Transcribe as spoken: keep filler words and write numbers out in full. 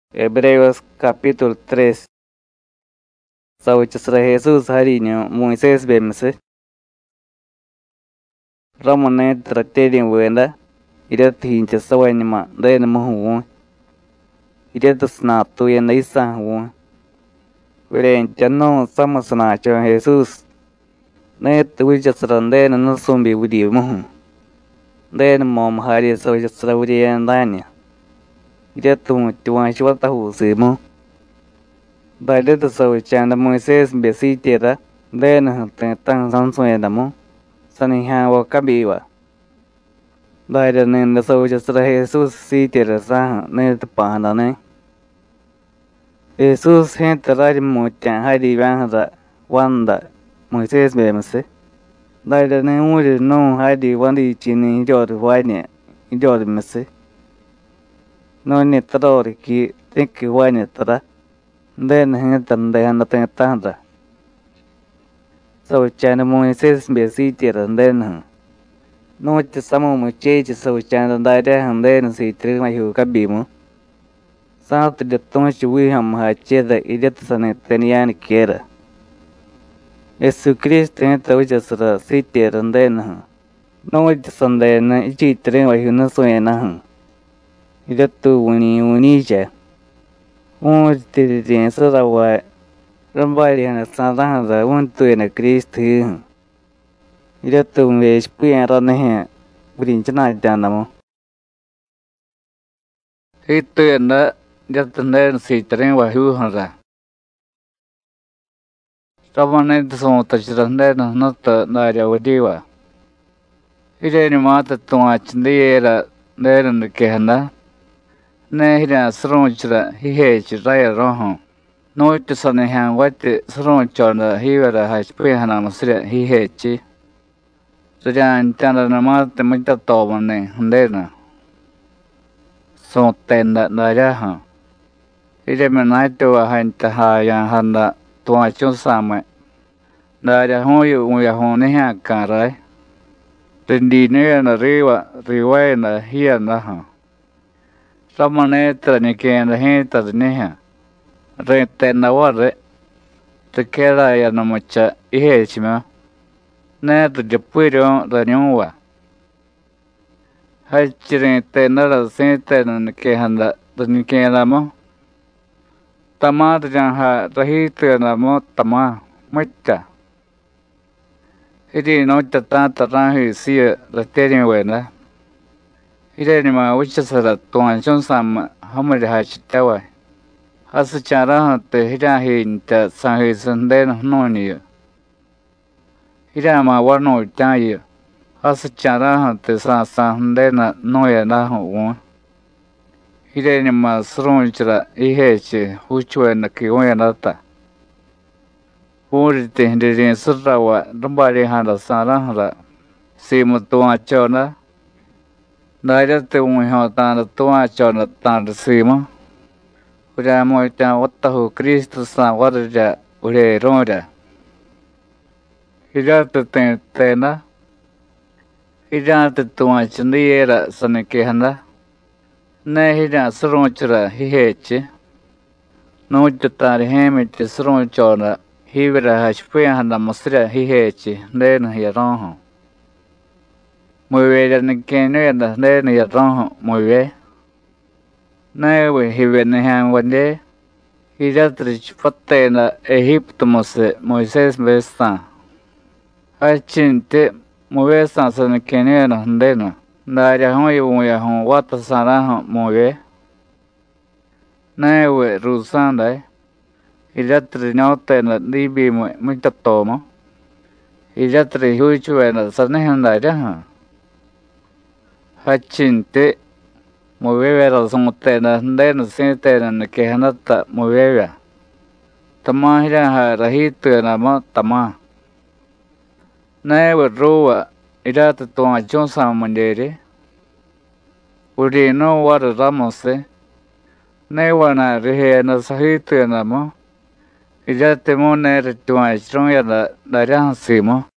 Hebreos capítulo tres. Sauchasra Jesús hariño Moisés bemse. Ramone trakterin wenda. Iret hincha sawainima dayna mahuwa. Iret snatu yenda isa huwa. Veren chano samasana cho Jesús. Net wichasra dayna nasumbi wudi mahu. Dayna mom hari sauchasra wudi yendanya. Iretum tuan shwata husimo. Daideta sau chanda Moisés besitera. Dena tang sansuedamo. Saniha wa kabiwa. Daida nenda sau chasra Jesús sitera saha neta pahandane. Jesús gente rari muchan hari vanhara wanda Moisés bemse. Daida ne uri no hari wandi chini jor wanya jor mese. No ni tarori ki tiki wanya tara. Den hentan de handa tentanda. Sau chana Moisés besitera den. No te samo mucheche sau chana daida handen si tri mahu kabimo. Saat de ton chui ham ha cheda idet sane tenian kera. Yesu Cristo entra ujasra sitera den. No te sande na ichi tri mahu na suena. Iretu wuni wuni ja. Un tiri sara wa rambari hana sara da un tuena Cristo. Iretu me spuya rana he brinchana janamo. Itu enda jatanda si tren wa hu hara. Sabane so tachiranda na ta daria wadiwa. Ire ni mata tuwa chindiera neran ke hana. Ne hira sronchra hihe chiraya roho. No ite sane han wate sronchra hivera hashpe hana masre hihe chi. Sujan tanda namate mita tobane hundena. So tenda dayaha. Ire menaito wa hanta haya handa tuwa chusame. Daya hoyo uya hone ha karai. Tendi ne na riwa riwa na hiya naha. Samane trani kenda henta neha. Re tena ware. Te kera ya na mocha ihe chima. Ne tu japuiro ranyowa. Hachire tena ra sente na kehanda trani kenda mo. Tama jaha rahi tena mo tama mocha. Iri no tata tarahi siya rateri wena. Ire ni ma wichasara tuan chonsam hamari hachitawa. Hasu chara te hira hinta sahi sanden noni. Hira ma warno tayi. Hasu chara te sa sanden noya na ho. Ire ni ma sronchra iheche huchwe na kiwaya nata. Puri te hindirin surawa rambari handa sarahara. Simu tuan chona. Daida te un ho tanda tua chona tanda sima. Ura moita watahu Cristo sa waraja ure ronda. Hira te te tena. Hira te tua chandiera sanekehanda. Ne hira sronchra hiheche. No jatari heme te sronchona. Hivira hashpuya handa masra hiheche. Nena hiyaronho. Muy bien, ni que no era de ni rojo, muy bien. No, we hive ni han wande. Y ya trich pate na Egipto mose Moisés besta. Achinte muy bien san san que no era de no. Na ya hon y muy hon wata saraho muy bien. No, we rusanda. Y ya trich no te na dibi muy muy tomo. Y ya trich huichu en sanehan da ya. Hachinte movevera son tena ndena sintena na kehanata moveva. Tama hira ha rahito na ma tama. Naewa rowa irata toa jonsa mandere. Uri no wara ramose. Naewa na rehe na sahito na mo. Irate mo nere toa stronga na na ransimo.